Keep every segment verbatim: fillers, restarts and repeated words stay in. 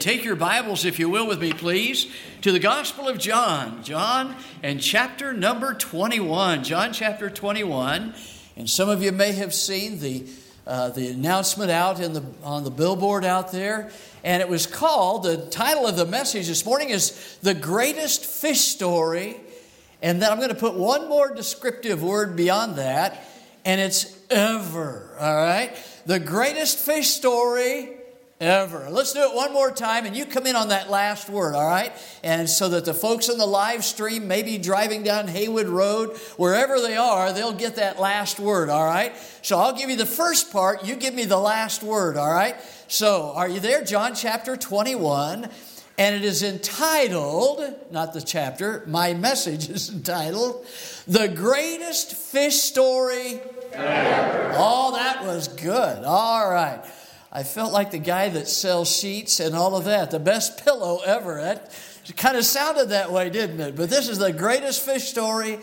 Take your Bibles, if you will, with me, please, to the Gospel of John. John and chapter number twenty-one. John chapter twenty-one. And some of you may have seen the uh, the announcement out in the on the billboard out there. And it was called, the title of the message this morning is The Greatest Fish Story. And then I'm going to put one more descriptive word beyond that. And it's ever. All right? The greatest fish story ever. Let's do it one more time, and you come in on that last word, all right? And so that the folks on the live stream, maybe driving down Haywood Road, wherever they are, they'll get that last word, all right? So I'll give you the first part, you give me the last word, all right? So, are you there? John chapter twenty-one, and it is entitled, not the chapter, my message is entitled, The Greatest Fish Story Ever. Oh, that was good. All right. I felt like the guy that sells sheets and all of that. The best pillow ever. That kind of sounded that way, didn't it? But this is the greatest fish story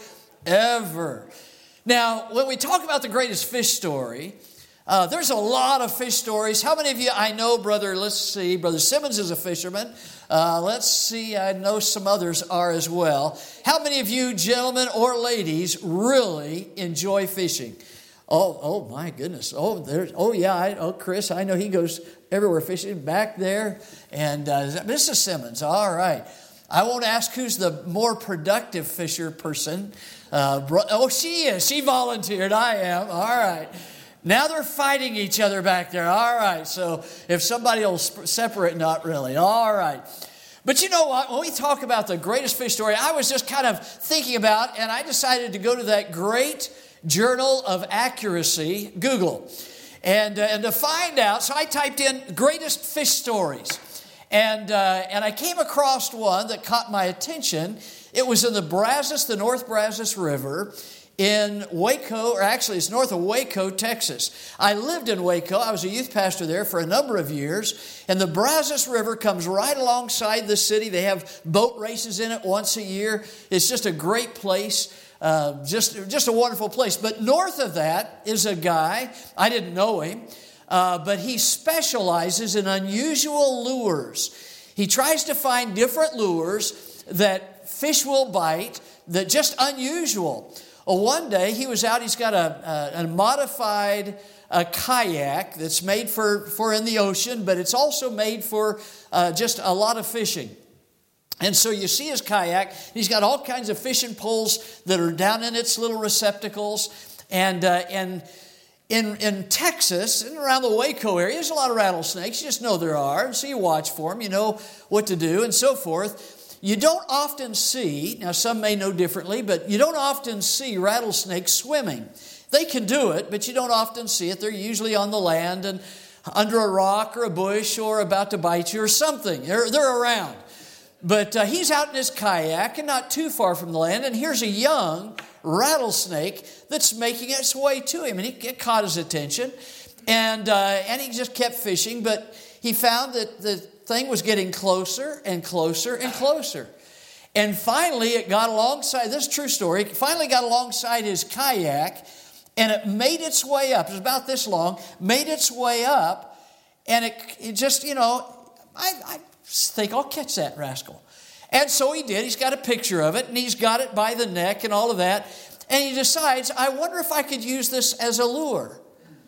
ever. Now, when we talk about the greatest fish story, uh, there's a lot of fish stories. How many of you, I know, brother, let's see, Brother Simmons is a fisherman. Uh, let's see, I know some others are as well. How many of you, gentlemen or ladies, really enjoy fishing? Oh, oh my goodness. Oh, there's, oh yeah, I, oh, Chris, I know he goes everywhere fishing back there. And uh, Missus Simmons, all right. I won't ask who's the more productive fisher person. Uh, bro- oh, she is. She volunteered. I am. All right. Now they're fighting each other back there. All right. So if somebody will sp- separate, not really. All right. But you know what? When we talk about the greatest fish story, I was just kind of thinking about, and I decided to go to that great Journal of Accuracy, Google, and uh, and to find out, so I typed in greatest fish stories, and uh, and I came across one that caught my attention. It was in the Brazos, the North Brazos River, in Waco, or actually it's north of Waco, Texas. I lived in Waco. I was a youth pastor there for a number of years, and the Brazos River comes right alongside the city. They have boat races in it once a year. It's just a great place. Uh, just, just a wonderful place. But north of that is a guy, I didn't know him, uh, but he specializes in unusual lures. He tries to find different lures that fish will bite, that just unusual. Well, one day he was out, he's got a, a, a modified a kayak that's made for, for in the ocean, but it's also made for uh, just a lot of fishing. And so you see his kayak, he's got all kinds of fishing poles that are down in its little receptacles. And uh, and in, in Texas, and around the Waco area, there's a lot of rattlesnakes. You just know there are. And so you watch for them, you know what to do and so forth. You don't often see, now some may know differently, but you don't often see rattlesnakes swimming. They can do it, but you don't often see it. They're usually on the land and under a rock or a bush or about to bite you or something. They're, they're around. But uh, he's out in his kayak and not too far from the land, and here's a young rattlesnake that's making its way to him, and he, it caught his attention, and uh, and he just kept fishing, but he found that the thing was getting closer and closer and closer. And finally it got alongside, this is a true story, it finally got alongside his kayak, and it made its way up. It was about this long, made its way up, and it, it just, you know, I... I think I'll catch that rascal. And so he did. He's got a picture of it, and he's got it by the neck and all of that. And he decides, I wonder if I could use this as a lure.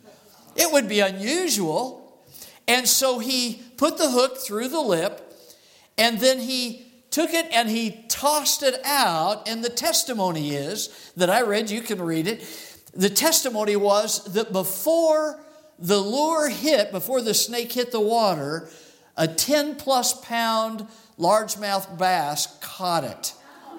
It would be unusual. And so he put the hook through the lip, and then he took it and he tossed it out. And the testimony is, that I read, you can read it. The testimony was that before the lure hit, before the snake hit the water, a ten plus pound largemouth bass caught it.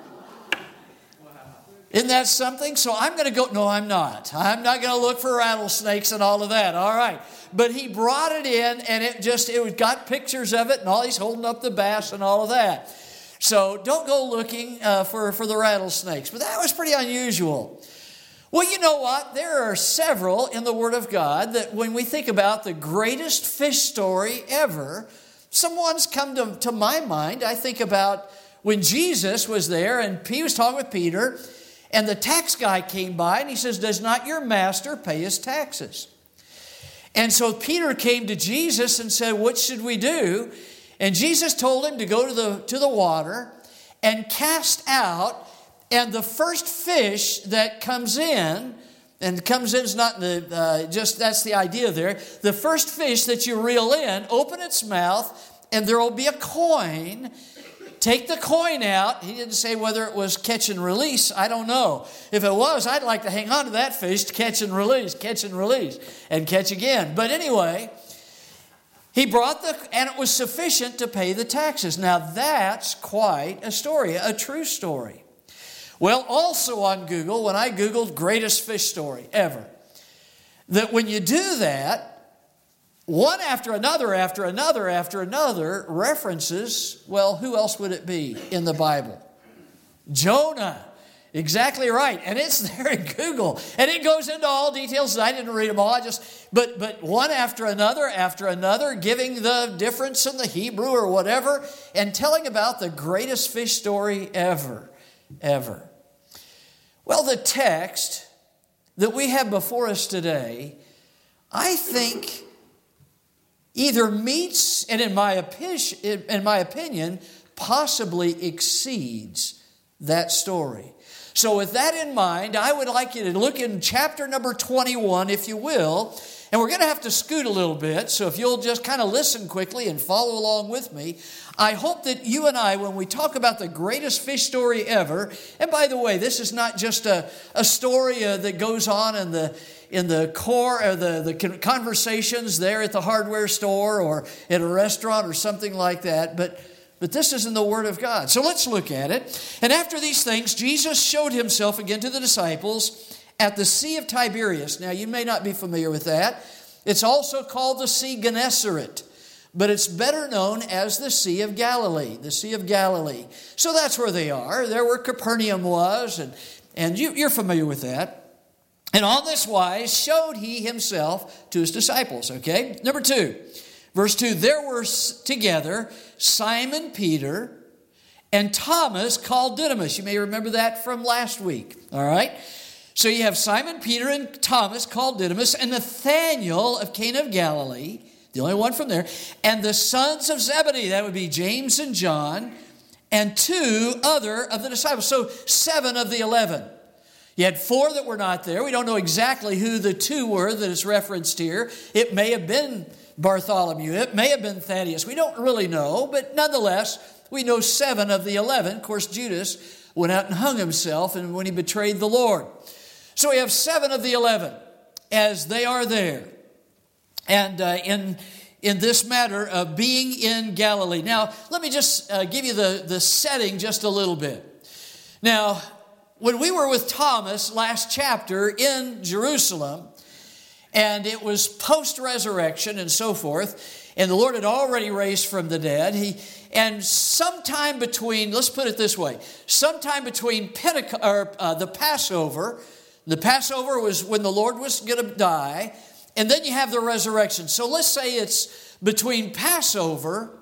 Isn't that something? So I'm going to go, no, I'm not. I'm not going to look for rattlesnakes and all of that. All right. But he brought it in, and it just, it got pictures of it, and all he's holding up the bass and all of that. So don't go looking uh, for, for the rattlesnakes. But that was pretty unusual. Well, you know what? There are several in the Word of God that when we think about the greatest fish story ever, someone's come to, to my mind. I think about when Jesus was there and he was talking with Peter, and the tax guy came by and he says, does not your master pay his taxes? And so Peter came to Jesus and said, what should we do? And Jesus told him to go to the, to the water and cast out, and the first fish that comes in, and comes in is not in the, uh, just, that's the idea there. The first fish that you reel in, open its mouth, and there will be a coin. Take the coin out. He didn't say whether it was catch and release. I don't know. If it was, I'd like to hang on to that fish to catch and release, catch and release, and catch again. But anyway, he brought the, and it was sufficient to pay the taxes. Now that's quite a story, a true story. Well, also on Google, when I Googled greatest fish story ever, that when you do that, one after another, after another, after another references, well, who else would it be in the Bible? Jonah. Exactly right. And it's there in Google. And it goes into all details. I didn't read them all. I just, but, but one after another, after another, giving the difference in the Hebrew or whatever, and telling about the greatest fish story ever, ever. Well, the text that we have before us today, I think either meets, and in my opinion, in my opinion, possibly exceeds that story. So with that in mind, I would like you to look in chapter number twenty-one, if you will, and we're going to have to scoot a little bit, so if you'll just kind of listen quickly and follow along with me. I hope that you and I, when we talk about the greatest fish story ever, and by the way, this is not just a, a story uh, that goes on in the in the core or the, the conversations there at the hardware store or at a restaurant or something like that, but But this is in the Word of God. So let's look at it. And after these things, Jesus showed himself again to the disciples at the Sea of Tiberias. Now, you may not be familiar with that. It's also called the Sea Gennesaret, but it's better known as the Sea of Galilee, the Sea of Galilee. So that's where they are. There where Capernaum was, and, and you, you're familiar with that. And on this wise showed he himself to his disciples, okay? Number two. Verse two, there were together Simon Peter and Thomas called Didymus. You may remember that from last week, all right? So you have Simon Peter and Thomas called Didymus and Nathanael of Cana of Galilee, the only one from there, and the sons of Zebedee, that would be James and John, and two other of the disciples. So seven of the eleven. You had four that were not there. We don't know exactly who the two were that is referenced here. It may have been Bartholomew. It may have been Thaddeus. We don't really know, but nonetheless, we know seven of the eleven. Of course, Judas went out and hung himself and when he betrayed the Lord. So we have seven of the eleven as they are there. And uh, in, in this matter of being in Galilee. Now, let me just uh, give you the, the setting just a little bit. Now, when we were with Thomas last chapter in Jerusalem, and it was post-resurrection and so forth, and the Lord had already raised from the dead. He, and sometime between, let's put it this way, sometime between Pentecost, or, uh, the Passover, the Passover was when the Lord was going to die, and then you have the resurrection. So let's say it's between Passover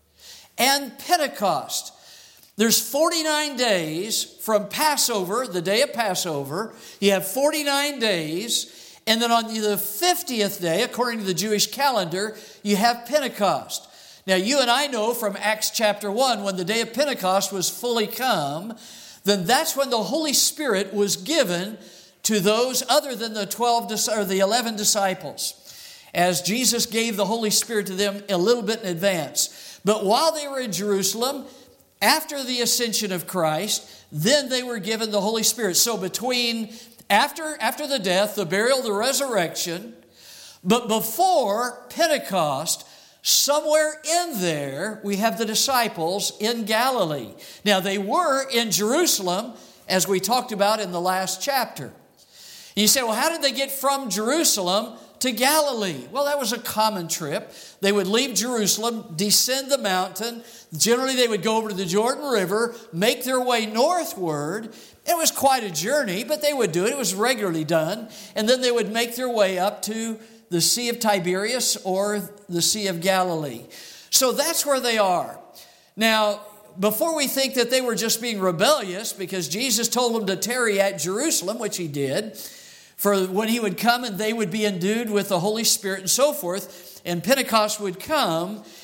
and Pentecost. There's forty-nine days from Passover, the day of Passover. You have forty-nine days. And then on the fiftieth day, according to the Jewish calendar, you have Pentecost. Now, you and I know from Acts chapter one, when the day of Pentecost was fully come, then that's when the Holy Spirit was given to those other than the twelve or the eleven disciples, as Jesus gave the Holy Spirit to them a little bit in advance. But while they were in Jerusalem, after the ascension of Christ, then they were given the Holy Spirit. So between After, after the death, the burial, the resurrection, but before Pentecost, somewhere in there, we have the disciples in Galilee. Now, they were in Jerusalem, as we talked about in the last chapter. And you say, well, how did they get from Jerusalem to Galilee? Well, that was a common trip. They would leave Jerusalem, descend the mountain. Generally, they would go over to the Jordan River, make their way northward. It was quite a journey, but they would do it. It was regularly done. And then they would make their way up to the Sea of Tiberias or the Sea of Galilee. So that's where they are. Now, before we think that they were just being rebellious because Jesus told them to tarry at Jerusalem, which he did, for when he would come and they would be endued with the Holy Spirit and so forth, and Pentecost would come,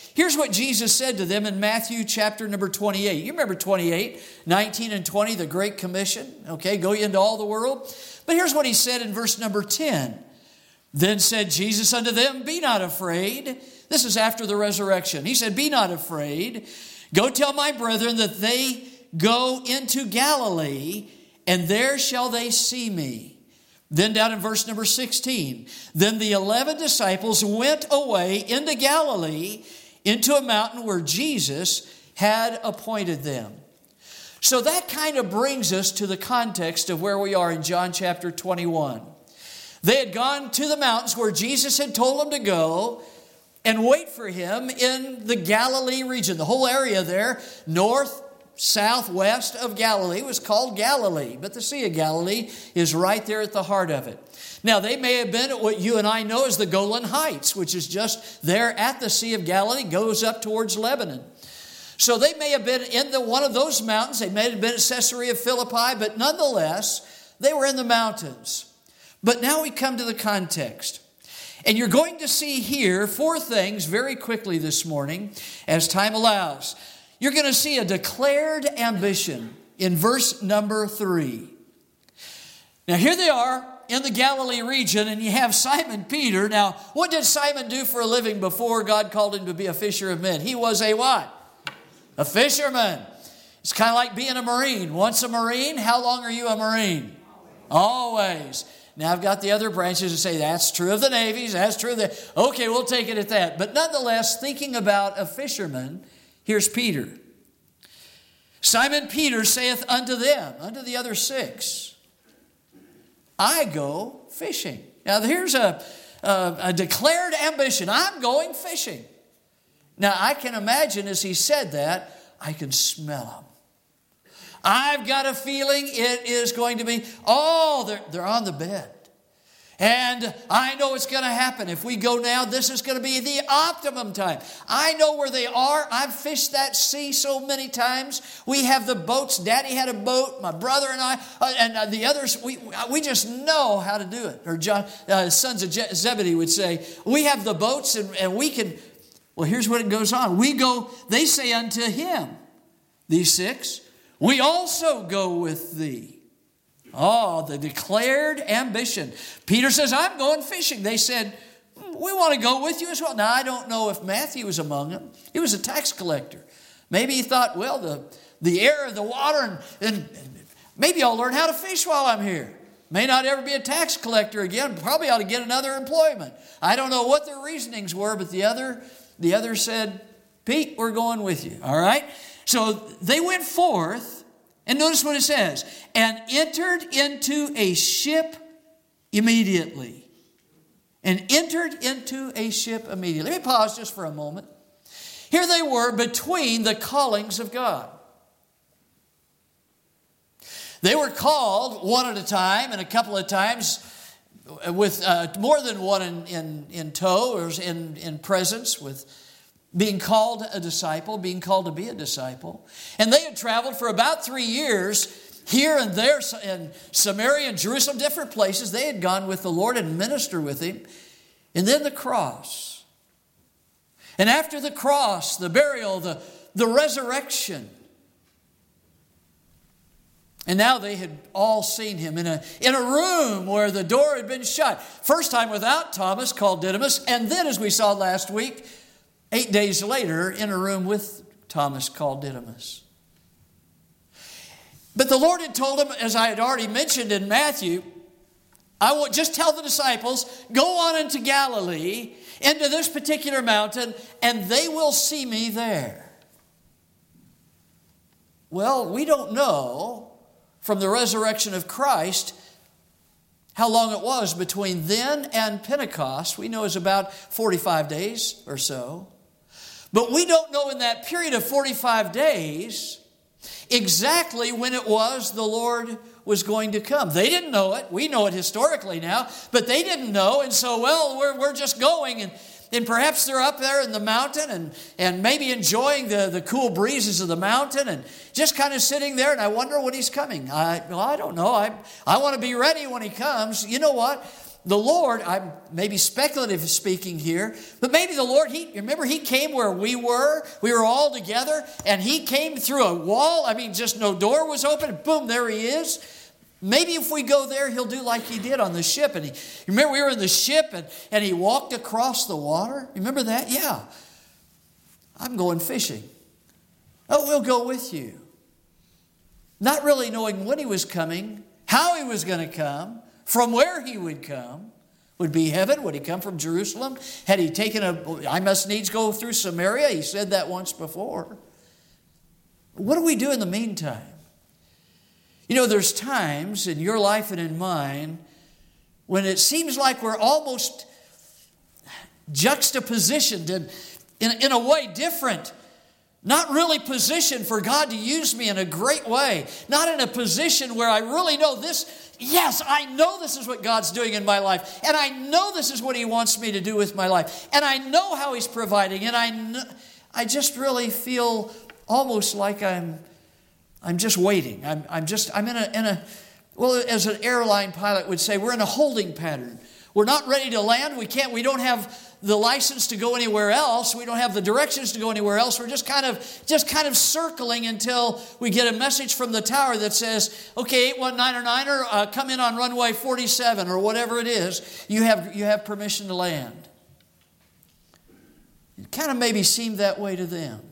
Here's what Jesus said to them in Matthew chapter number twenty-eight. You remember twenty-eight, nineteen and twenty, the Great Commission. Okay, go ye into all the world. But here's what he said in verse number ten. Then said Jesus unto them, be not afraid. This is after the resurrection. He said, be not afraid. Go tell my brethren that they go into Galilee, and there shall they see me. Then down in verse number sixteen, then the eleven disciples went away into Galilee, into a mountain where Jesus had appointed them. So that kind of brings us to the context of where we are in John chapter twenty-one. They had gone to the mountains where Jesus had told them to go and wait for him in the Galilee region. The whole area there, north, southwest of Galilee, was called Galilee. But the Sea of Galilee is right there at the heart of it. Now, they may have been at what you and I know as the Golan Heights, which is just there at the Sea of Galilee, goes up towards Lebanon. So they may have been in the, one of those mountains. They may have been at Caesarea Philippi, but nonetheless, they were in the mountains. But now we come to the context. And you're going to see here four things very quickly this morning as time allows. You're going to see a declared ambition in verse number three. Now here they are in the Galilee region, and you have Simon Peter. Now, what did Simon do for a living before God called him to be a fisher of men? He was a what? A fisherman. It's kind of like being a Marine. Once a Marine, how long are you a Marine? Always. Now, I've got the other branches that say that's true of the navies, that's true of the... Okay, we'll take it at that. But nonetheless, thinking about a fisherman, here's Peter. Simon Peter saith unto them, unto the other six, I go fishing. Now, here's a, a, a declared ambition. I'm going fishing. Now, I can imagine as he said that, I can smell him. I've got a feeling it is going to be, oh, they're, they're on the bed. And I know it's going to happen. If we go now, this is going to be the optimum time. I know where they are. I've fished that sea so many times. We have the boats. Daddy had a boat. My brother and I, uh, and uh, the others, we we just know how to do it. Or John, uh, sons of Je- Zebedee would say, we have the boats and, and we can, well, here's what it goes on. We go, they say unto him, these six, we also go with thee. Oh, the declared ambition. Peter says, I'm going fishing. They said, we want to go with you as well. Now, I don't know if Matthew was among them. He was a tax collector. Maybe he thought, well, the, the air, the water, and, and maybe I'll learn how to fish while I'm here. May not ever be a tax collector again. Probably ought to get another employment. I don't know what their reasonings were, but the other, the other said, Pete, we're going with you. All right? So they went forth, and notice what it says, and entered into a ship immediately. And entered into a ship immediately. Let me pause just for a moment. Here they were between the callings of God. They were called one at a time, and a couple of times with uh, more than one in, in, in tow or in, in presence, with being called a disciple, being called to be a disciple. And they had traveled for about three years here and there in Samaria and Jerusalem, different places. They had gone with the Lord and ministered with Him. And then the cross. And after the cross, the burial, the, the resurrection. And now they had all seen Him in a, in a room where the door had been shut. First time without Thomas, called Didymus. And then, as we saw last week, eight days later, in a room with Thomas, called Didymus. But the Lord had told him, as I had already mentioned in Matthew, I will just tell the disciples, go on into Galilee, into this particular mountain, and they will see me there. Well, we don't know from the resurrection of Christ how long it was between then and Pentecost. We know it's about forty-five days or so. But we don't know in that period of forty-five days exactly when it was the Lord was going to come. They didn't know it. We know it historically now, but they didn't know. And so, well, we're, we're just going. And, and perhaps they're up there in the mountain and, and maybe enjoying the, the cool breezes of the mountain and just kind of sitting there. And I wonder when He's coming. I, well, I don't know. I, I want to be ready when He comes. You know what? the Lord, I'm maybe speculative speaking here, but maybe the Lord, he remember He came where we were. We were all together, and He came through a wall. I mean, just no door was open. Boom, there He is. Maybe if we go there, He'll do like He did on the ship. And he, remember we were in the ship, and, and He walked across the water? Remember that? Yeah. I'm going fishing. Oh, we'll go with you. Not really knowing when He was coming, how He was going to come, from where He would come. Would be heaven? Would He come from Jerusalem? Had He taken a, I must needs go through Samaria? He said that once before. What do we do in the meantime? You know, there's times in your life and in mine when it seems like we're almost juxtapositioned and in, in a way different. Not really positioned for God to use me in a great way. Not in a position where I really know this. Yes, I know this is what God's doing in my life. And I know this is what He wants me to do with my life. And I know how He's providing. And I know, I just really feel almost like I'm I'm just waiting. I'm I'm just I'm in a in a well, as an airline pilot would say, we're in a holding pattern. We're not ready to land. We can't we don't have the license to go anywhere else. We don't have the directions to go anywhere else. We're just kind of just kind of circling until we get a message from the tower that says, okay, eight one nine or niner, uh, come in on runway forty-seven or whatever it is. You have you have permission to land. It kind of maybe seemed that way to them.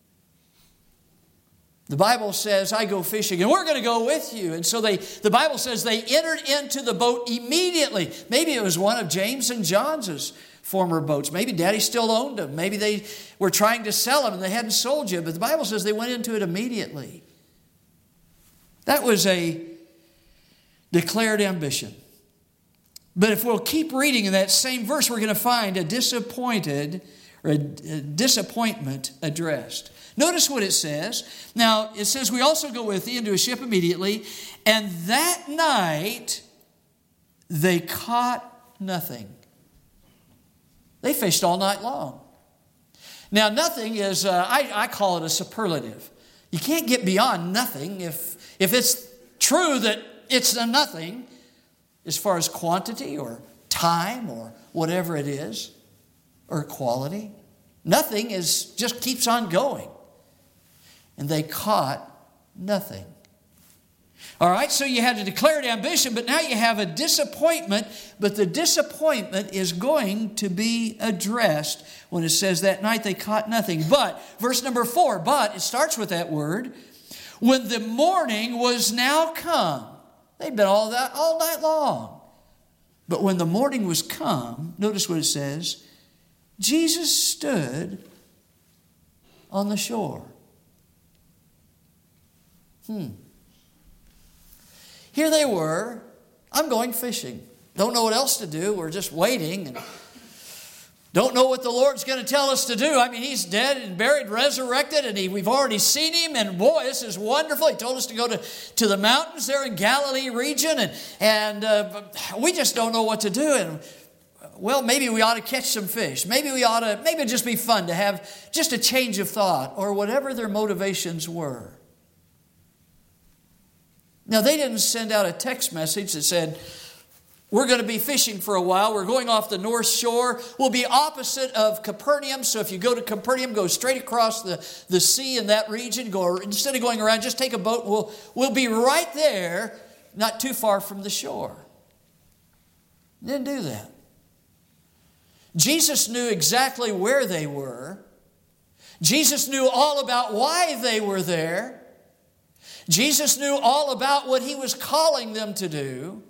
The Bible says, I go fishing, and we're going to go with you. And so they, the Bible says they entered into the boat immediately. Maybe it was one of James and John's former boats. Maybe Daddy still owned them. Maybe they were trying to sell them and they hadn't sold yet. But the Bible says they went into it immediately. That was a declared ambition. But if we'll keep reading in that same verse, we're going to find a disappointed or a, a disappointment addressed. Notice what it says. Now, it says, we also go with thee into a ship immediately, and that night they caught nothing. They fished all night long. Now, nothing is, uh, I, I call it a superlative. You can't get beyond nothing if, if it's true that it's a nothing as far as quantity or time or whatever it is, or quality. Nothing is just keeps on going. And they caught nothing. All right, so you had a declared ambition, but now you have a disappointment, but the disappointment is going to be addressed when it says that night they caught nothing. But, verse number four, but, it starts with that word, when the morning was now come. They'd been all that all night long. But when the morning was come, notice what it says, Jesus stood on the shore. Hmm. Here they were. I'm going fishing. Don't know what else to do. We're just waiting. And don't know what the Lord's going to tell us to do. I mean, He's dead and buried, resurrected, and he, we've already seen Him. And boy, this is wonderful. He told us to go to, to the mountains there in Galilee region. And, and uh, we just don't know what to do. And well, maybe we ought to catch some fish. Maybe we ought to, maybe it'd just be fun to have just a change of thought or whatever their motivations were. Now, they didn't send out a text message that said, we're going to be fishing for a while. We're going off the north shore. We'll be opposite of Capernaum. So if you go to Capernaum, go straight across the, the sea in that region. Go instead of going around, just take a boat. And we'll, we'll be right there, not too far from the shore. Didn't do that. Jesus knew exactly where they were. Jesus knew all about why they were there. Jesus knew all about what He was calling them to do.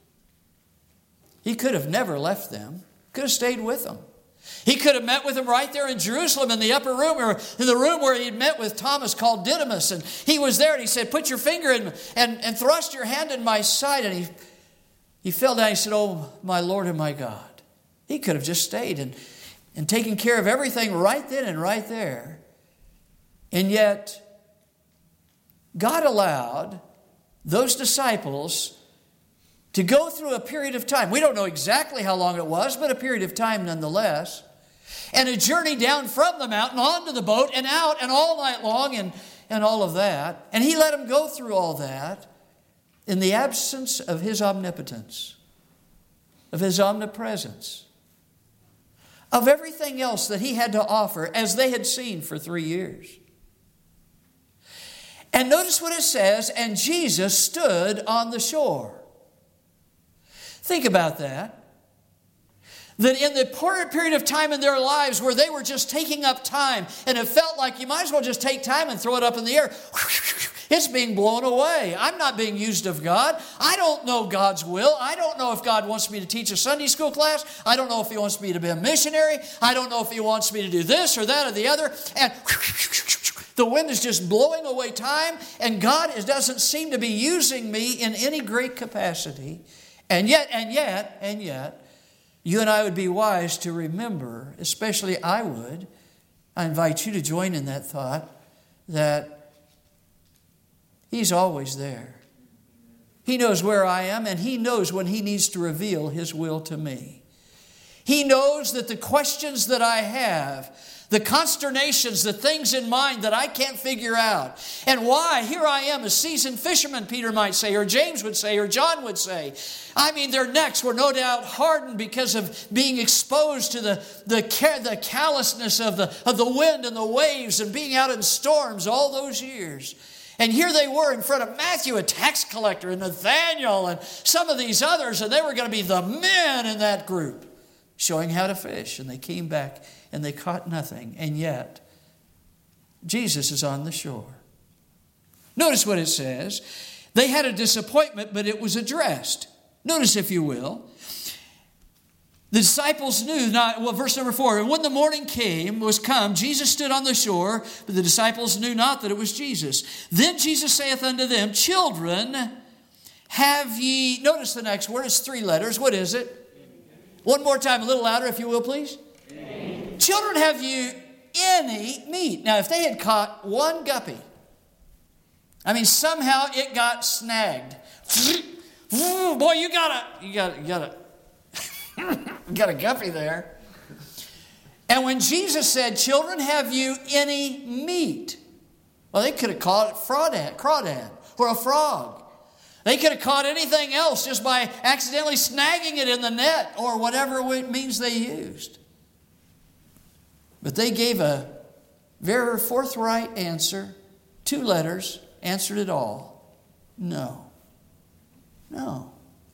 He could have never left them. Could have stayed with them. He could have met with them right there in Jerusalem in the upper room, or in the room where He had met with Thomas called Didymus. And he was there and He said, put your finger in and, and thrust your hand in my side. And he, he fell down and he said, oh, my Lord and my God. He could have just stayed and, and taken care of everything right then and right there. And yet, God allowed those disciples to go through a period of time. We don't know exactly how long it was, but a period of time nonetheless. And a journey down from the mountain onto the boat and out and all night long and, and all of that. And He let them go through all that in the absence of His omnipotence. of His omnipresence, of everything else that He had to offer as they had seen for three years. And notice what it says, and Jesus stood on the shore. Think about that. That in the period of time in their lives where they were just taking up time, and it felt like you might as well just take time and throw it up in the air. It's being blown away. I'm not being used of God. I don't know God's will. I don't know if God wants me to teach a Sunday school class. I don't know if He wants me to be a missionary. I don't know if He wants me to do this or that or the other. And the wind is just blowing away time, and God doesn't seem to be using me in any great capacity. And yet, and yet, and yet, you and I would be wise to remember, especially I would, I invite you to join in that thought, that He's always there. He knows where I am, and He knows when He needs to reveal His will to me. He knows that the questions that I have, the consternations, the things in mind that I can't figure out, and why here I am, a seasoned fisherman, Peter might say, or James would say, or John would say. I mean, their necks were no doubt hardened because of being exposed to the, the, the callousness of the, of the wind and the waves and being out in storms all those years. And here they were in front of Matthew, a tax collector, and Nathaniel, and some of these others, and they were going to be the men in that group, showing how to fish. And they came back and they caught nothing. And yet, Jesus is on the shore. Notice what it says. They had a disappointment, but it was addressed. Notice, if you will, the disciples knew not, well, verse number four, and when the morning came, was come, Jesus stood on the shore, but the disciples knew not that it was Jesus. Then Jesus saith unto them, children, have ye, notice the next word, it's three letters. What is it? One more time, a little louder, if you will, please. Amen. Children, have you any meat? Now, if they had caught one guppy, I mean, somehow it got snagged. Boy, you got a, you got, you got a, you got a guppy there. And when Jesus said, children, have you any meat? Well, they could have caught crawdad, crawdad or a frog. They could have caught anything else just by accidentally snagging it in the net or whatever it means they used. But they gave a very forthright answer, two letters, answered it all. No. No.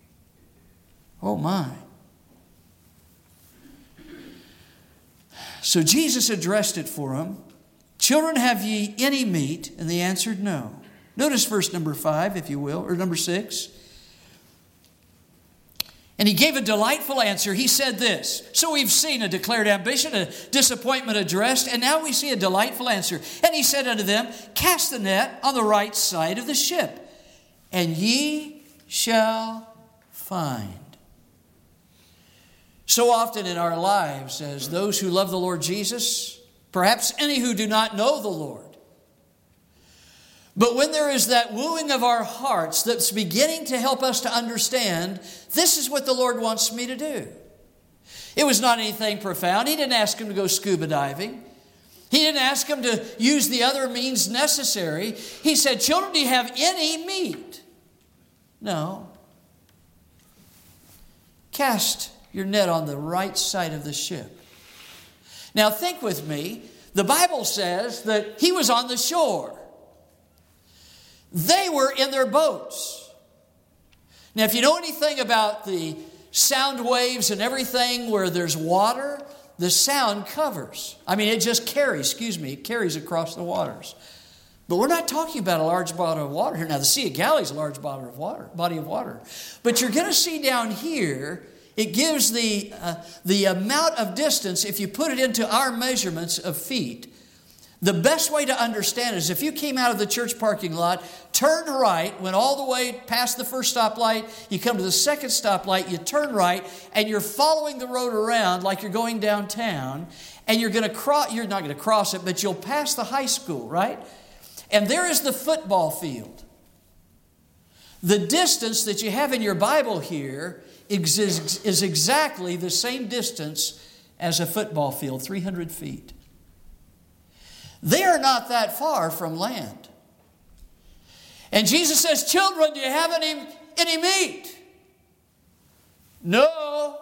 Oh my. So Jesus addressed it for them. Children, have ye any meat? And they answered no. Notice verse number five, if you will, or number six. And He gave a delightful answer. He said this. So we've seen a declared ambition, a disappointment addressed, and now we see a delightful answer. And He said unto them, cast the net on the right side of the ship, and ye shall find. So often in our lives, as those who love the Lord Jesus, perhaps any who do not know the Lord, but when there is that wooing of our hearts that's beginning to help us to understand, this is what the Lord wants me to do. It was not anything profound. He didn't ask him to go scuba diving. He didn't ask him to use the other means necessary. He said, children, do you have any meat? No. Cast your net on the right side of the ship. Now think with me. The Bible says that he was on the shore. They were in their boats. Now, if you know anything about the sound waves and everything where there's water, the sound covers. I mean, it just carries, excuse me, it carries across the waters. But we're not talking about a large body of water here. Now, the Sea of Galilee is a large body of water, body of water. But you're going to see down here, it gives the, uh, the amount of distance, if you put it into our measurements of feet. The best way to understand is if you came out of the church parking lot, turned right, went all the way past the first stoplight, you come to the second stoplight, you turn right, and you're following the road around like you're going downtown, and you're going to cross, you're not going to cross it, but you'll pass the high school, right? And there is the football field. The distance that you have in your Bible here is, is exactly the same distance as a football field, three hundred feet. They are not that far from land. And Jesus says, children, do you have any, any meat? No.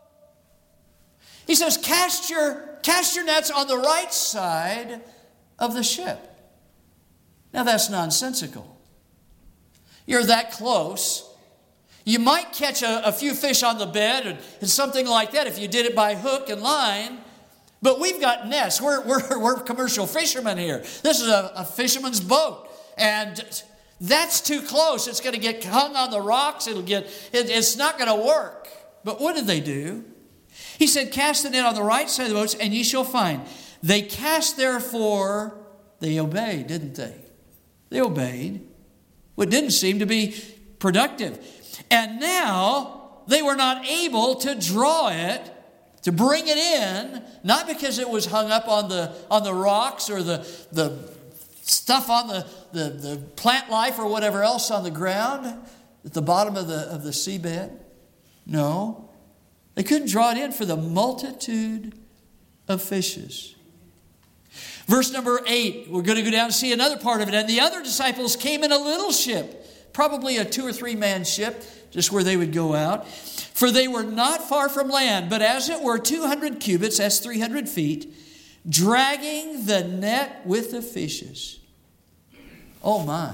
He says, cast your, cast your nets on the right side of the ship. Now that's nonsensical. You're that close. You might catch a, a few fish on the bed and, and something like that if you did it by hook and line. But we've got nets. We're, we're, we're commercial fishermen here. This is a, a fisherman's boat. And that's too close. It's going to get hung on the rocks. It'll get, it, it's not going to work. But what did they do? He said, cast the net on the right side of the boats, and ye shall find. They cast therefore, they obeyed, didn't they? They obeyed. Well, it didn't seem to be productive. And now they were not able to draw it, to bring it in, not because it was hung up on the on the rocks or the, the stuff on the, the, the plant life or whatever else on the ground at the bottom of the, of the seabed. No. They couldn't draw it in for the multitude of fishes. Verse number eight, we're going to go down and see another part of it. And the other disciples came in a little ship, probably a two or three man ship, just where they would go out. For they were not far from land, but as it were two hundred cubits, that's three hundred feet, dragging the net with the fishes. Oh my.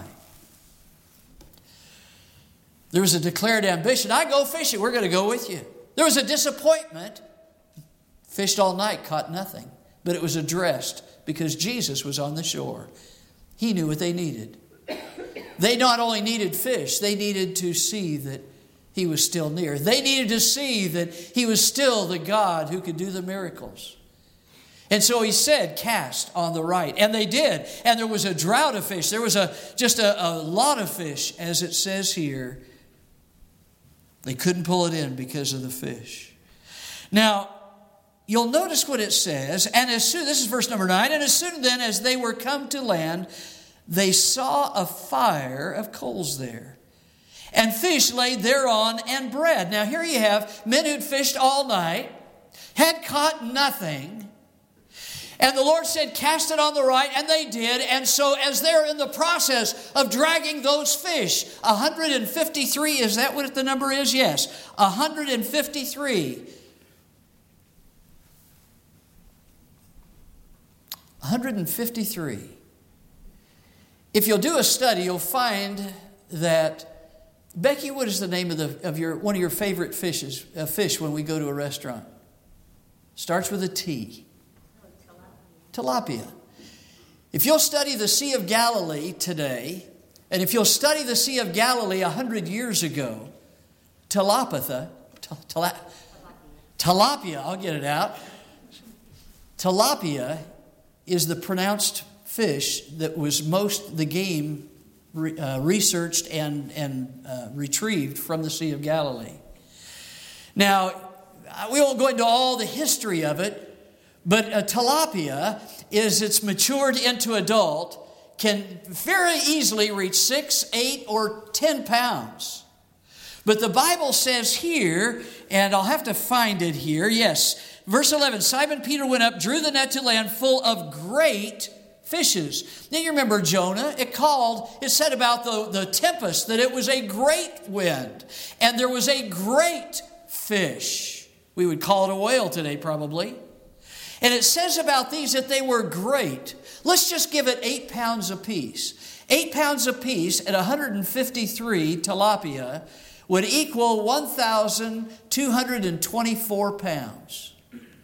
There was a declared ambition. I go fishing, we're going to go with you. There was a disappointment. Fished all night, caught nothing. But it was addressed because Jesus was on the shore. He knew what they needed. They not only needed fish, they needed to see that He was still near. They needed to see that He was still the God who could do the miracles. And so He said, cast on the right. And they did. And there was a drought of fish. There was a just a, a lot of fish, as it says here. They couldn't pull it in because of the fish. Now, you'll notice what it says. And as soon, this is verse number nine. And as soon then as they were come to land, they saw a fire of coals there, and fish laid thereon, and bread. Now here you have men who'd fished all night, had caught nothing. And the Lord said, cast it on the right, and they did. And so as they're in the process of dragging those fish, one hundred fifty-three, is that what the number is? Yes, one hundred fifty-three. one hundred fifty-three. If you'll do a study, you'll find that, Becky, what is the name of the of your one of your favorite fishes? Uh, fish when we go to a restaurant? Starts with a T. Tilapia. If you'll study the Sea of Galilee today, and if you'll study the Sea of Galilee a hundred years ago, tilapia, tilapia, tilapia, I'll get it out. Tilapia is the pronounced fish that was most the game re, uh, researched and, and uh, retrieved from the Sea of Galilee. Now, we won't go into all the history of it, but a tilapia, as it's matured into adult, can very easily reach six, eight, or ten pounds. But the Bible says here, and I'll have to find it here, yes, verse eleven, Simon Peter went up, drew the net to land full of great fishes. Now you remember Jonah, it called, it said about the, the tempest that it was a great wind, and there was a great fish. We would call it a whale today probably. And it says about these that they were great. Let's just give it eight pounds apiece. Eight pounds apiece at one hundred fifty-three tilapia would equal one thousand two hundred twenty-four pounds.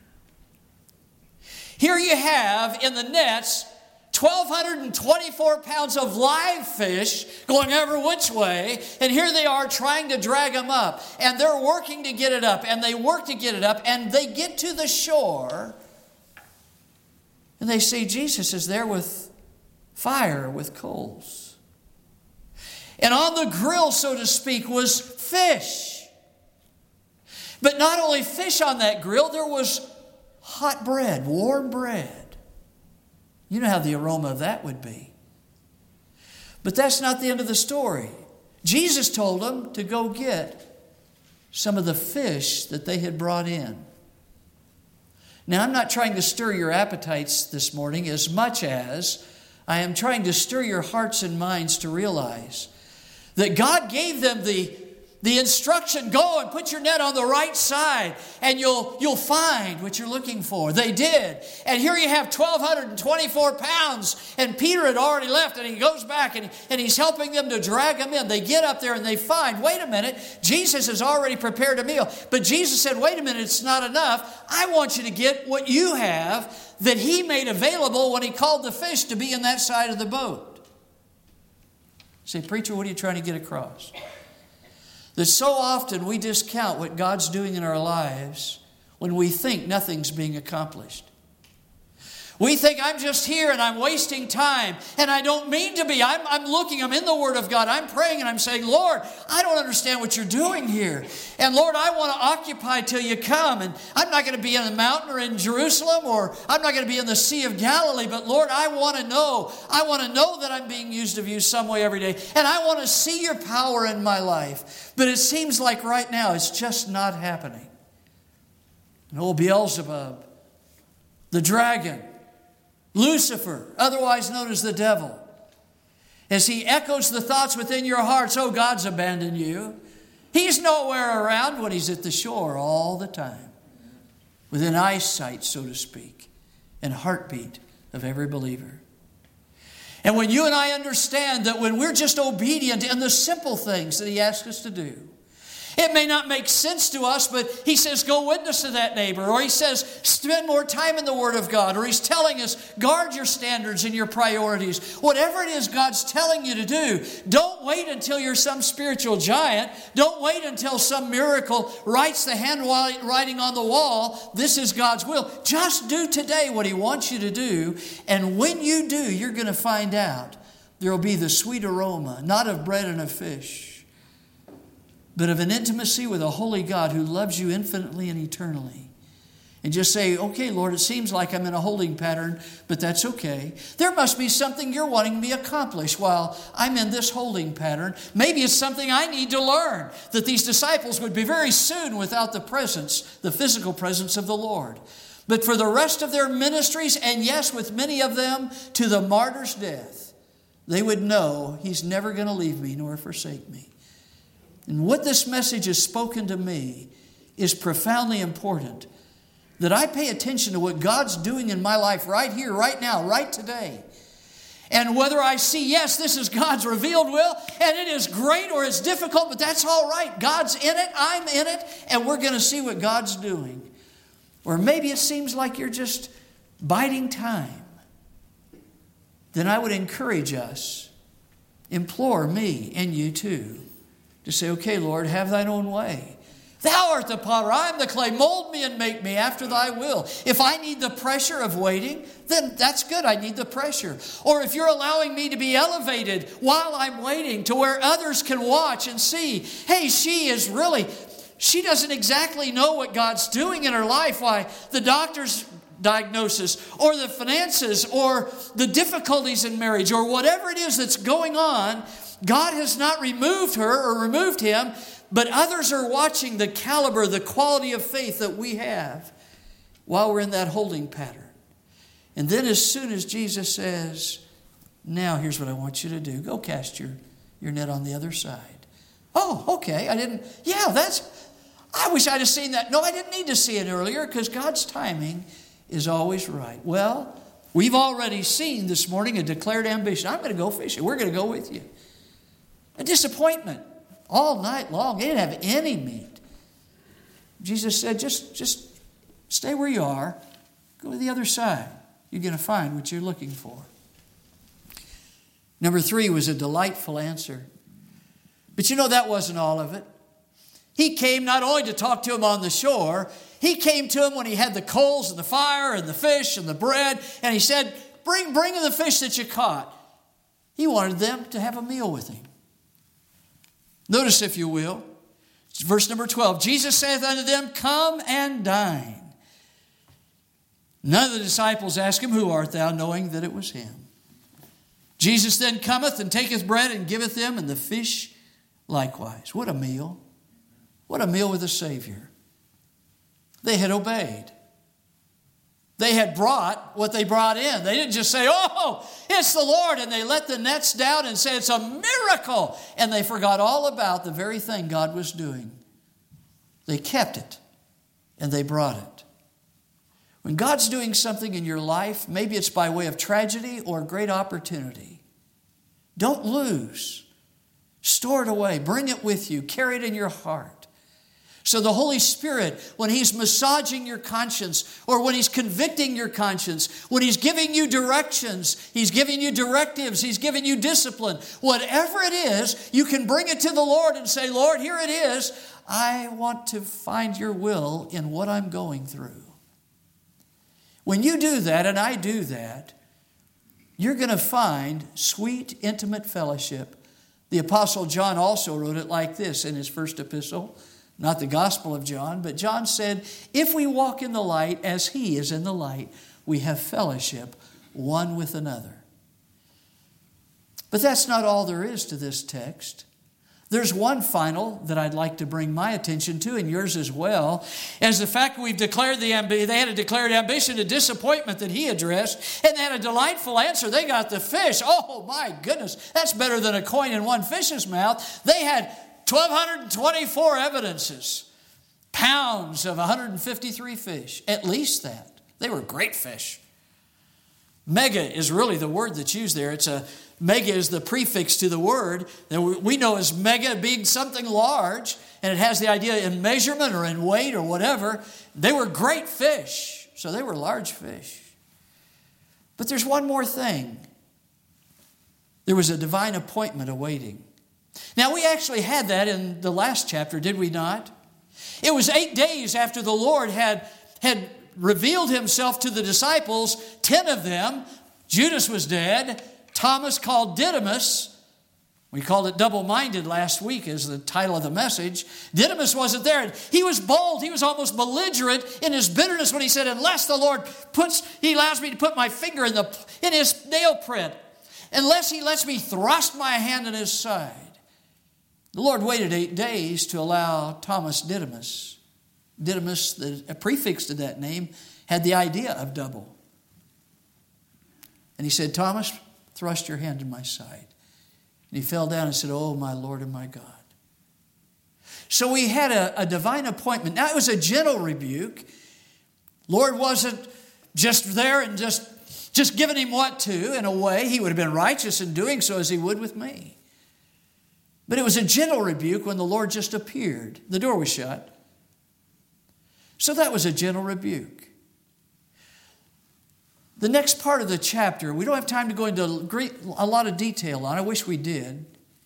Here you have in the nets one thousand two hundred twenty-four pounds of live fish going every which way. And here they are trying to drag them up. And they're working to get it up. And they work to get it up. And they get to the shore. And they see Jesus is there with fire, with coals. And on the grill, so to speak, was fish. But not only fish on that grill, there was hot bread, warm bread. You know how the aroma of that would be. But that's not the end of the story. Jesus told them to go get some of the fish that they had brought in. Now, I'm not trying to stir your appetites this morning as much as I am trying to stir your hearts and minds to realize that God gave them the, the instruction, go and put your net on the right side and you'll, you'll find what you're looking for. They did. And here you have twelve twenty-four pounds, and Peter had already left, and he goes back and, and he's helping them to drag them in. They get up there and they find, wait a minute, Jesus has already prepared a meal. But Jesus said, wait a minute, it's not enough. I want you to get what you have that he made available when he called the fish to be in that side of the boat. Say, preacher, what are you trying to get across? That so often we discount what God's doing in our lives when we think nothing's being accomplished. We think I'm just here and I'm wasting time, and I don't mean to be. I'm, I'm looking, I'm in the Word of God. I'm praying and I'm saying, Lord, I don't understand what you're doing here. And Lord, I want to occupy till you come. And I'm not going to be in the mountain or in Jerusalem, or I'm not going to be in the Sea of Galilee. But Lord, I want to know. I want to know that I'm being used of you some way every day. And I want to see your power in my life. But it seems like right now it's just not happening. And old Beelzebub, the dragon, Lucifer, otherwise known as the devil, as he echoes the thoughts within your hearts, oh, God's abandoned you. He's nowhere around when he's at the shore all the time, within eyesight, so to speak, and heartbeat of every believer. And when you and I understand that when we're just obedient in the simple things that he asks us to do, it may not make sense to us, but he says, go witness to that neighbor. Or he says, spend more time in the Word of God. Or he's telling us, guard your standards and your priorities. Whatever it is God's telling you to do, don't wait until you're some spiritual giant. Don't wait until some miracle writes the handwriting on the wall. This is God's will. Just do today what he wants you to do. And when you do, you're going to find out there will be the sweet aroma, not of bread and of fish, but of an intimacy with a holy God who loves you infinitely and eternally. And just say, okay, Lord, it seems like I'm in a holding pattern, but that's okay. There must be something you're wanting me to accomplish while I'm in this holding pattern. Maybe it's something I need to learn, that these disciples would be very soon without the presence, the physical presence of the Lord. But for the rest of their ministries, and yes, with many of them, to the martyr's death, they would know he's never going to leave me nor forsake me. And what this message has spoken to me is profoundly important. That I pay attention to what God's doing in my life right here, right now, right today. And whether I see, yes, this is God's revealed will, and it is great or it's difficult, but that's all right. God's in it, I'm in it, and we're going to see what God's doing. Or maybe it seems like you're just biding time. Then I would encourage us, implore me and you too, to say, okay, Lord, have thine own way. Thou art the potter, I am the clay. Mold me and make me after thy will. If I need the pressure of waiting, then that's good. I need the pressure. Or if you're allowing me to be elevated while I'm waiting to where others can watch and see, hey, she is really, she doesn't exactly know what God's doing in her life. Why, the doctor's diagnosis or the finances or the difficulties in marriage or whatever it is that's going on, God has not removed her or removed him, but others are watching the caliber, the quality of faith that we have while we're in that holding pattern. And then as soon as Jesus says, now here's what I want you to do. Go cast your, your net on the other side. Oh, okay. I didn't, yeah, that's, I wish I'd have seen that. No, I didn't need to see it earlier because God's timing is always right. Well, we've already seen this morning a declared ambition. I'm going to go fishing. We're going to go with you. A disappointment all night long. They didn't have any meat. Jesus said, just, just stay where you are. Go to the other side. You're going to find what you're looking for. Number three was a delightful answer. But you know, that wasn't all of it. He came not only to talk to him on the shore, he came to him when he had the coals and the fire and the fish and the bread. And he said, bring, bring the fish that you caught. He wanted them to have a meal with him. Notice, if you will, verse number twelve. Jesus saith unto them, come and dine. None of the disciples asked him, who art thou? Knowing that it was him. Jesus then cometh and taketh bread and giveth them, and the fish likewise. What a meal. What a meal with the Savior. They had obeyed. They had brought what they brought in. They didn't just say, oh, it's the Lord, and they let the nets down and say it's a miracle. And they forgot all about the very thing God was doing. They kept it, and they brought it. When God's doing something in your life, maybe it's by way of tragedy or great opportunity, don't lose. Store it away. Bring it with you. Carry it in your heart. So the Holy Spirit, when He's massaging your conscience, or when He's convicting your conscience, when He's giving you directions, He's giving you directives, He's giving you discipline, whatever it is, you can bring it to the Lord and say, Lord, here it is. I want to find your will in what I'm going through. When you do that, and I do that, you're going to find sweet, intimate fellowship. The Apostle John also wrote it like this in his first epistle. Not the Gospel of John, but John said, if we walk in the light as He is in the light, we have fellowship one with another. But that's not all there is to this text. There's one final that I'd like to bring my attention to, and yours as well, as the fact we've declared the ambition. They had a declared ambition, a disappointment that he addressed, and they had a delightful answer. They got the fish. Oh my goodness, that's better than a coin in one fish's mouth. They had twelve twenty-four evidences, pounds of one hundred fifty-three fish, at least that. They were great fish. Mega is really the word that's used there. It's a mega is the prefix to the word that we know as mega being something large, and it has the idea in measurement or in weight or whatever. They were great fish, so they were large fish. But there's one more thing. There was a divine appointment awaiting. Now, we actually had that in the last chapter, did we not? It was eight days after the Lord had, had revealed Himself to the disciples, ten of them. Judas was dead. Thomas, called Didymus, we called it double-minded last week as the title of the message. Didymus wasn't there. He was bold. He was almost belligerent in his bitterness when he said, unless the Lord puts, He allows me to put my finger in, the, in His nail print, unless He lets me thrust my hand in His side. The Lord waited eight days to allow Thomas Didymus. Didymus, the prefix to that name, had the idea of double. And He said, Thomas, thrust your hand in my side. And he fell down and said, oh, my Lord and my God. So we had a, a divine appointment. Now, it was a gentle rebuke. Lord wasn't just there and just, just giving him what to. In a way, He would have been righteous in doing so as He would with me. But it was a gentle rebuke when the Lord just appeared. The door was shut. So that was a gentle rebuke. The next part of the chapter, we don't have time to go into great, a lot of detail on. I wish we did.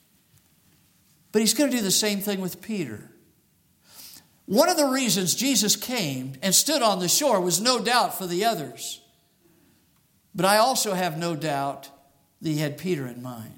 But He's going to do the same thing with Peter. One of the reasons Jesus came and stood on the shore was no doubt for the others. But I also have no doubt that He had Peter in mind.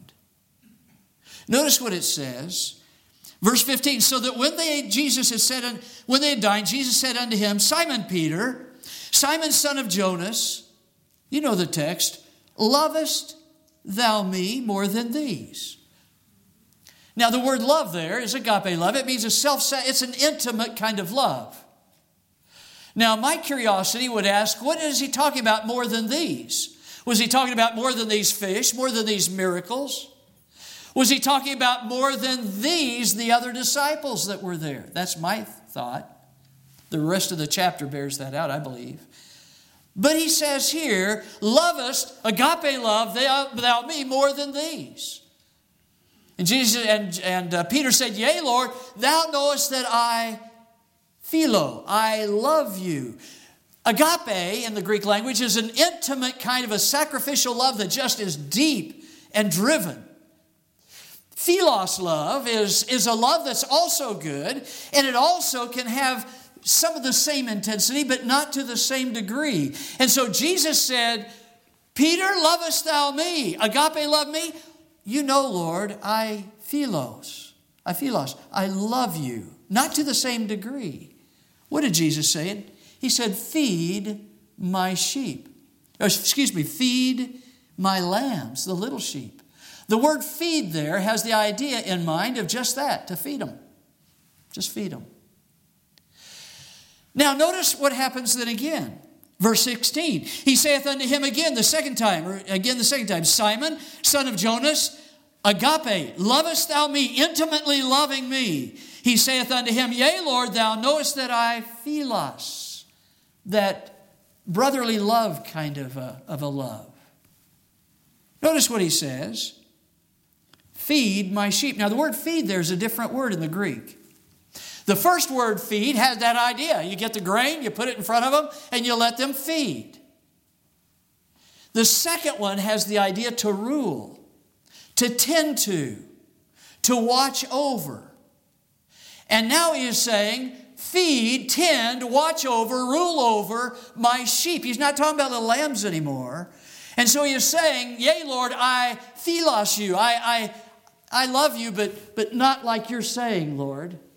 Notice what it says. Verse fifteen, so that when they Jesus had said, when they had dined, Jesus said unto him, Simon Peter, Simon son of Jonas, you know the text, lovest thou me more than these? Now the word love there is agape love. It means a self, it's an intimate kind of love. Now my curiosity would ask, what is He talking about more than these? Was He talking about more than these fish, more than these miracles? Was He talking about more than these, the other disciples that were there? That's my thought. The rest of the chapter bears that out, I believe. But He says here, lovest, agape love, thou me more than these. And Jesus and, and uh, Peter said, yea, Lord, thou knowest that I philo, I love you. Agape in the Greek language is an intimate kind of a sacrificial love that just is deep and driven. Philos love is, is a love that's also good, and it also can have some of the same intensity, but not to the same degree. And so Jesus said, Peter, lovest thou me? Agape love me? You know, Lord, I philos. I philos. I love you. Not to the same degree. What did Jesus say? He said, feed my sheep. Or, excuse me, feed my lambs, the little sheep. The word feed there has the idea in mind of just that, to feed them. Just feed them. Now notice what happens then again. Verse sixteen, he saith unto him again the second time, or again the second time, Simon, son of Jonas, agape, lovest thou me, intimately loving me? He saith unto him, Yea, Lord, thou knowest that I philos, that brotherly love kind of a, of a love. Notice what he says, feed my sheep. Now the word feed there is a different word in the Greek. The first word feed has that idea. You get the grain, you put it in front of them, and you let them feed. The second one has the idea to rule, to tend to, to watch over. And now he is saying, feed, tend, watch over, rule over my sheep. He's not talking about the lambs anymore. And so he is saying, Yea, Lord, I philos you. I, I, I love you, but, but not like you're saying, Lord. And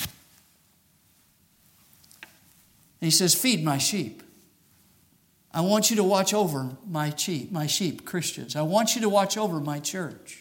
he says, feed my sheep. I want you to watch over my sheep, my sheep, Christians. I want you to watch over my church.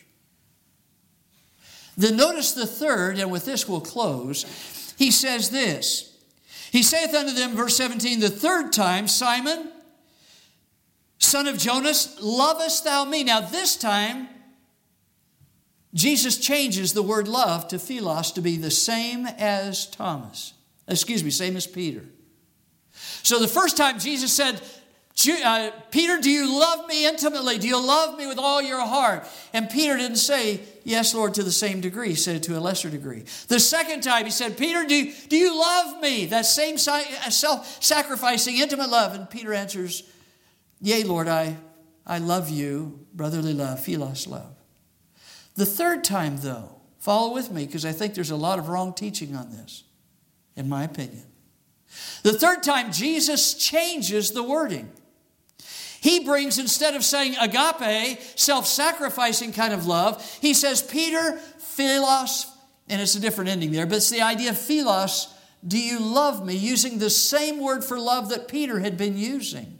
Then notice the third, and with this we'll close. He says this. He saith unto them, verse seventeen, the third time, Simon, son of Jonas, lovest thou me? Now this time, Jesus changes the word love to philos to be the same as Thomas. Excuse me, same as Peter. So the first time Jesus said, Uh, Peter, do you love me intimately? Do you love me with all your heart? And Peter didn't say, yes, Lord, to the same degree. He said it to a lesser degree. The second time he said, Peter, do, do you love me? That same self-sacrificing, intimate love. And Peter answers, yea, Lord, I, I love you, brotherly love, philos love. The third time, though, follow with me because I think there's a lot of wrong teaching on this, in my opinion. The third time, Jesus changes the wording. He brings, instead of saying agape, self-sacrificing kind of love, he says, Peter, philos, and it's a different ending there, but it's the idea of philos, do you love me? Using the same word for love that Peter had been using.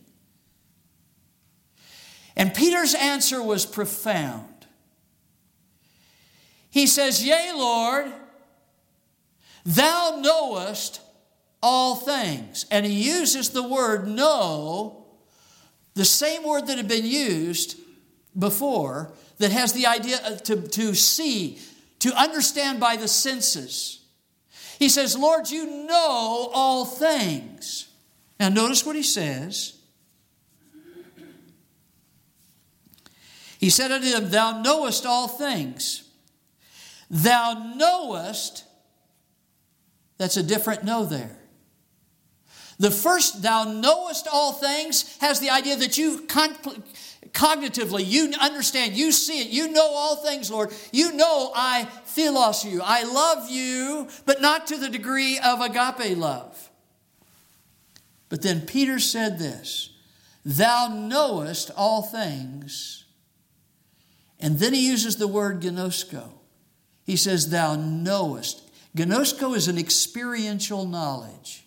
And Peter's answer was profound. He says, yea, Lord, thou knowest all things. And he uses the word know, the same word that had been used before, that has the idea of to, to see, to understand by the senses. He says, Lord, you know all things. Now notice what he says. He said unto him, thou knowest all things. Thou knowest, that's a different know there. The first, thou knowest all things, has the idea that you con- cognitively, you understand, you see it, you know all things, Lord. You know I philos you, I love you, but not to the degree of agape love. But then Peter said this, thou knowest all things. And then he uses the word gnosko. He says, thou knowest. Gnosko is an experiential knowledge.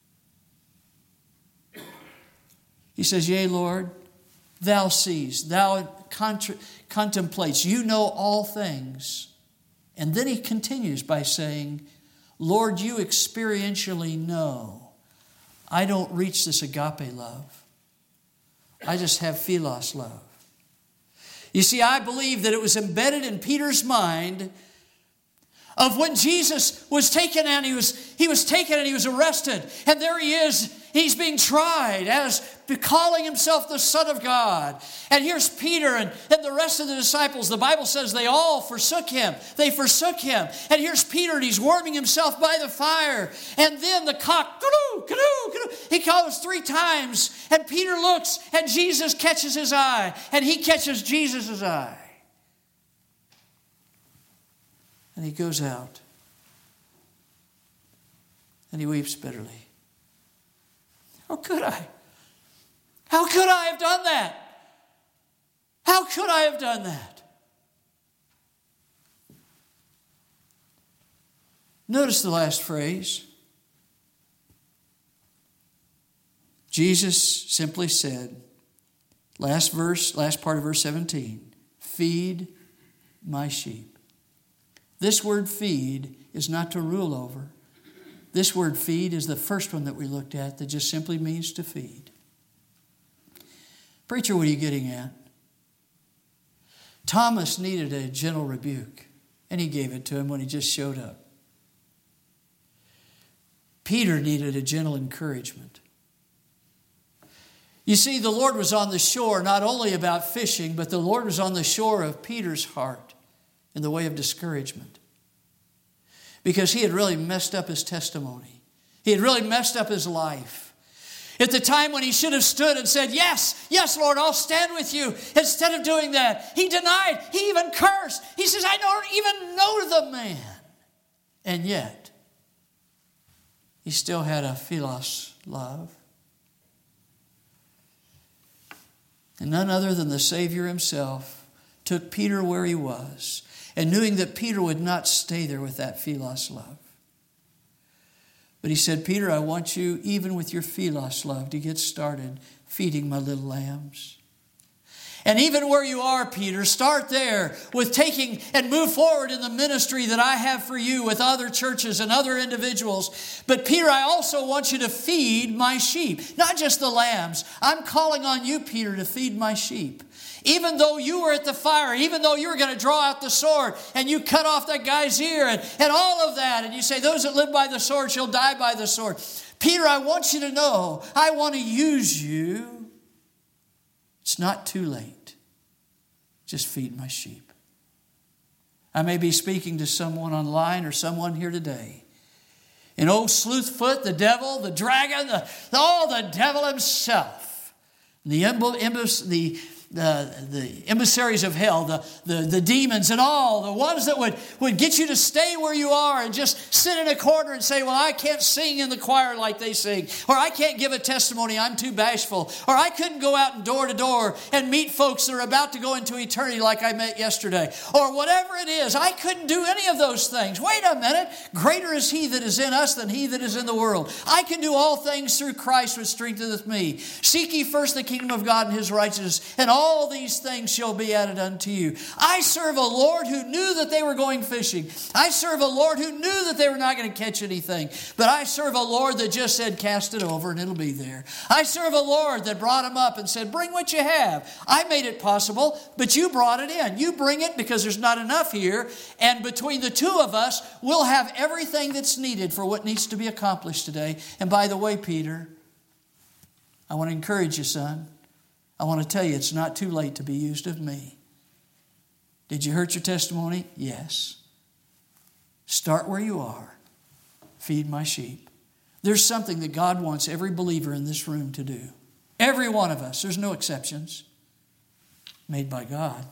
He says, yea, Lord, thou sees, thou contra- contemplates, you know all things. And then he continues by saying, Lord, you experientially know. I don't reach this agape love. I just have philos love. You see, I believe that it was embedded in Peter's mind of when Jesus was taken and he was, he was taken and he was arrested. And there he is. He's being tried as calling himself the Son of God. And here's Peter and, and the rest of the disciples. The Bible says they all forsook him. They forsook him. And here's Peter and he's warming himself by the fire. And then the cock, canoe, canoe, canoe. He calls three times. And Peter looks and Jesus catches his eye. And he catches Jesus' eye. And he goes out. And he weeps bitterly. How could I? How could I have done that? How could I have done that? Notice the last phrase. Jesus simply said, last verse, last part of verse seventeen, feed my sheep. This word feed is not to rule over. This word feed is the first one that we looked at that just simply means to feed. Preacher, what are you getting at? Thomas needed a gentle rebuke, and he gave it to him when he just showed up. Peter needed a gentle encouragement. You see, the Lord was on the shore not only about fishing, but the Lord was on the shore of Peter's heart in the way of discouragement. Because he had really messed up his testimony. He had really messed up his life. At the time when he should have stood and said, yes, yes, Lord, I'll stand with you. Instead of doing that, he denied. He even cursed. He says, I don't even know the man. And yet, he still had a philos love. And none other than the Savior himself took Peter where he was, and knowing that Peter would not stay there with that philos love. But he said, Peter, I want you, even with your philos love, to get started feeding my little lambs. And even where you are, Peter, start there with taking and move forward in the ministry that I have for you with other churches and other individuals. But Peter, I also want you to feed my sheep, not just the lambs. I'm calling on you, Peter, to feed my sheep. Even though you were at the fire, even though you were going to draw out the sword and you cut off that guy's ear and, and all of that, and you say, those that live by the sword shall die by the sword. Peter, I want you to know, I want to use you. It's not too late. Just feed my sheep. I may be speaking to someone online or someone here today. And old Sleuthfoot, the devil, the dragon, the, oh, the devil himself. The, the, the, the emissaries of hell, the, the, the demons and all, the ones that would, would get you to stay where you are and just sit in a corner and say, well, I can't sing in the choir like they sing, or I can't give a testimony, I'm too bashful, or I couldn't go out and door to door and meet folks that are about to go into eternity like I met yesterday, or whatever it is. I couldn't do any of those things. Wait a minute. Greater is he that is in us than he that is in the world. I can do all things through Christ which strengtheneth me. Seek ye first the kingdom of God and his righteousness, and all these things shall be added unto you. I serve a Lord who knew that they were going fishing. I serve a Lord who knew that they were not going to catch anything. But I serve a Lord that just said, cast it over and it'll be there. I serve a Lord that brought them up and said, bring what you have. I made it possible, but you brought it in. You bring it because there's not enough here. And between the two of us, we'll have everything that's needed for what needs to be accomplished today. And by the way, Peter, I want to encourage you, son. I want to tell you, it's not too late to be used of me. Did you hurt your testimony? Yes. Start where you are. Feed my sheep. There's something that God wants every believer in this room to do. Every one of us. There's no exceptions. Made by God.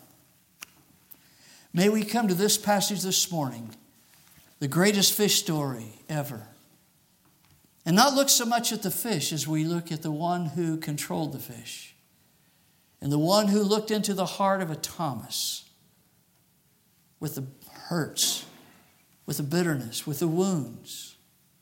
May we come to this passage this morning, the greatest fish story ever, and not look so much at the fish as we look at the one who controlled the fish. And the one who looked into the heart of a Thomas with the hurts, with the bitterness, with the wounds.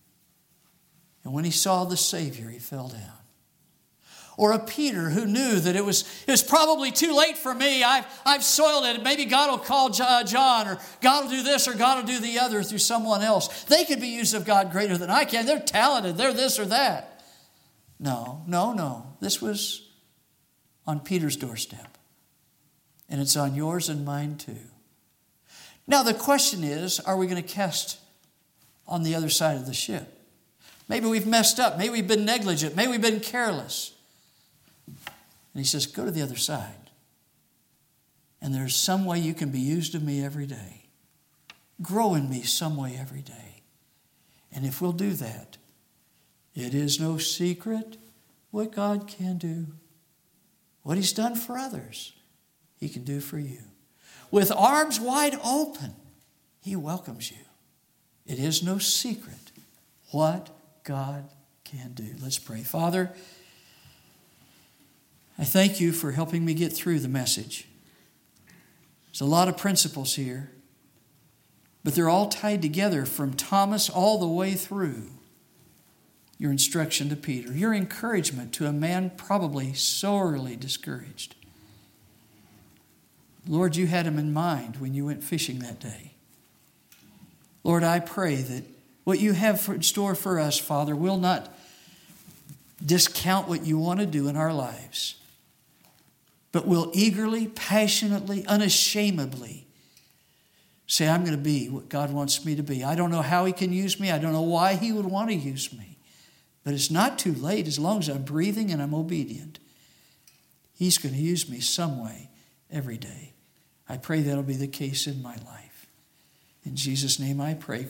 And when he saw the Savior, he fell down. Or a Peter who knew that it was, it was probably too late for me. I've, I've soiled it. Maybe God will call John, or God will do this, or God will do the other through someone else. They could be used of God greater than I can. They're talented. They're this or that. No, no, no. This was on Peter's doorstep. And it's on yours and mine too. Now the question is, are we going to cast on the other side of the ship? Maybe we've messed up. Maybe we've been negligent. Maybe we've been careless. And he says, go to the other side. And there's some way you can be used of me every day. Grow in me some way every day. And if we'll do that, it is no secret what God can do. What he's done for others, he can do for you. With arms wide open, he welcomes you. It is no secret what God can do. Let's pray. Father, I thank you for helping me get through the message. There's a lot of principles here, but they're all tied together from Thomas all the way through your instruction to Peter, your encouragement to a man probably sorely discouraged. Lord, you had him in mind when you went fishing that day. Lord, I pray that what you have in store for us, Father, will not discount what you want to do in our lives. but will eagerly, passionately, unashamedly say, I'm going to be what God wants me to be. I don't know how He can use me. I don't know why He would want to use me. But it's not too late as long as I'm breathing and I'm obedient. He's going to use me some way every day. I pray that'll be the case in my life. In Jesus' name I pray.